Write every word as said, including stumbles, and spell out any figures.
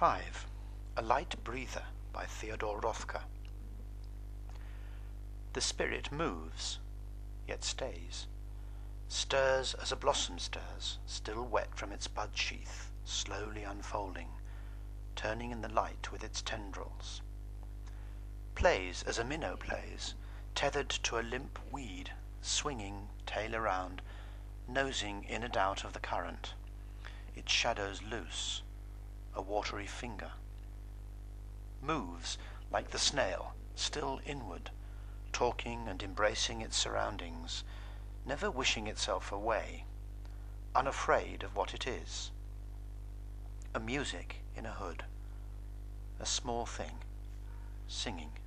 five. A Light Breather by Theodore Rothko. The spirit moves, yet stays, stirs as a blossom stirs, still wet from its bud sheath, slowly unfolding, turning in the light with its tendrils. Plays as a minnow plays, tethered to a limp weed, swinging tail around, nosing in and out of the current, its shadows loose, a watery finger. Moves like the snail, still inward, talking and embracing its surroundings, never wishing itself away, unafraid of what it is. A music in a hood, a small thing, singing.